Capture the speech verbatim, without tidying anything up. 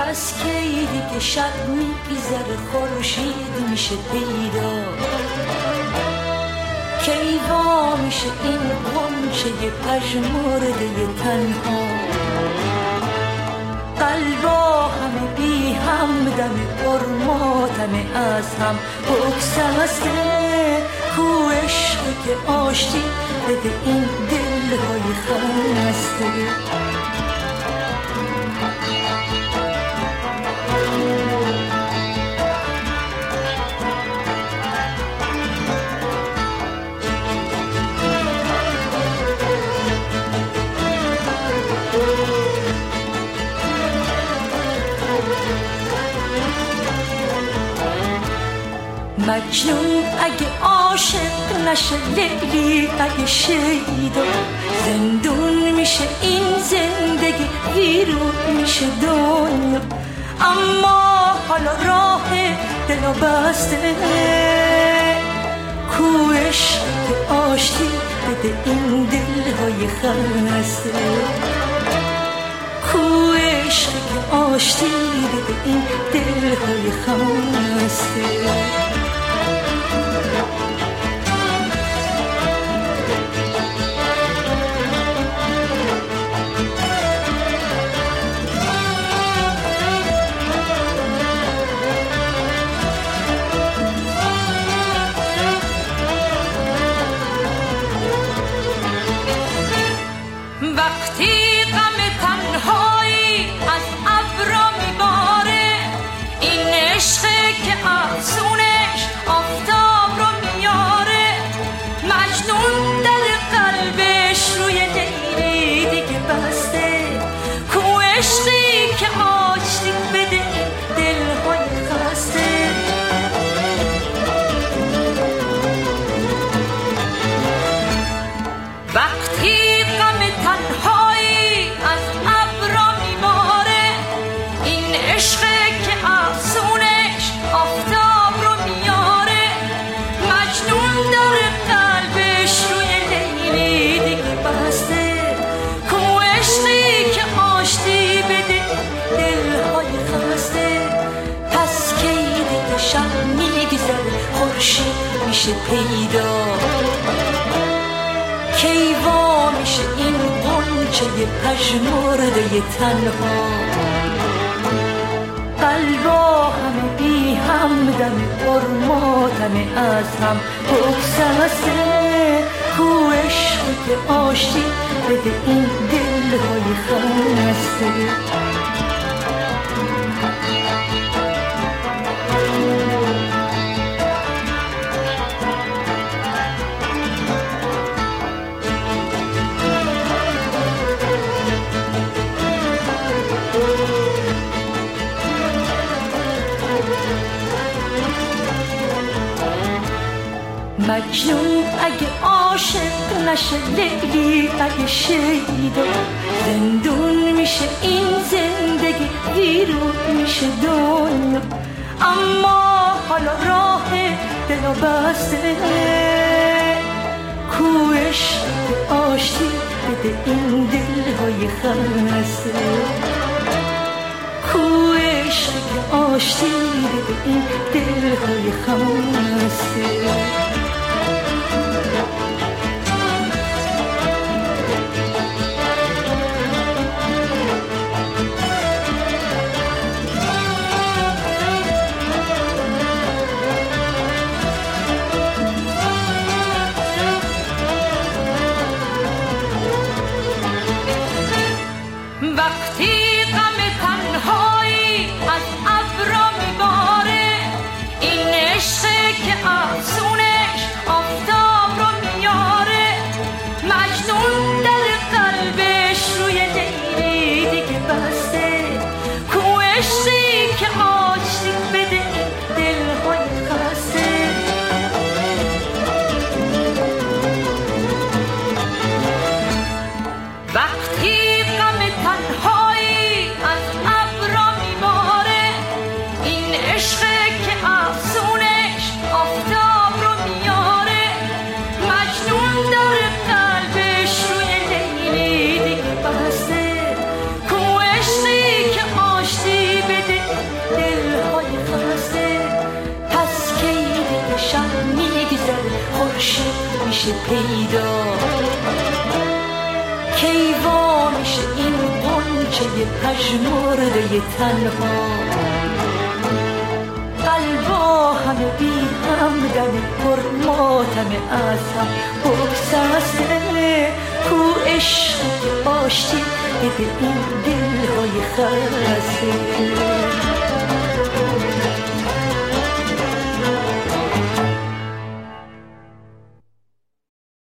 پس کی دیگه شب میگذره خورشید میشه پیدا، کی وا میشه این غنچه پژمرده تنها، قلبا همه بی هم دم پر ماتم از هم بگسسته، کو عشق که آشتی بده این دلهای خسته. مجنون اگه عاشق نشه، لیلی اگه شیدا، زندون میشه این زندگی، ویرون میشه دنیا. اما حالا راه دلو بسته، کو عشق که آشتی بده این دلهای خسته، کو عشق که آشتی بده این دلهای خسته. وقتی غم تنهایی از ابرا میباره، این عشقه که افسونش آفتاب رو میاره، مجنون دل قلبش روی لیلی دیگه بسته، کو عشقی که آشتی بده دلهای خسته. وقتی تنهایی از ابرا میباره، این عشقه که افسونش آفتاب رو میاره، مجنون داره قلبش روی لیلی دیگه بسته، کو عشقی که آشتی بده دلهای خسته. پس کی دیگه شب میگذره خورشید میشه پیدا، کی وا میشه این غنچه پژمرده تنها، قلبا همه بی هم دم پر ماتم از هم بگسسته، کو عشق که آشتی بده این دلهای خسته. مجنون اگه عاشق نشه، لیلی اگه شیدا، زندون میشه این زندگی، ویرون میشه دنیا. اما حالا راه دلو بسته، کو عشق آشتی بده این دلهای خسته، کو عشق آشتی بده این دلهای خسته. وقتی غم تنهایی از ابرا میباره، این عشقه که افسونش پیدا کی وا میشه این غنچه پژمرده تنها قلبا همه بی همدم پر ماتم از هم بگسسته کو عشق که آشتی بده این دلهای خسته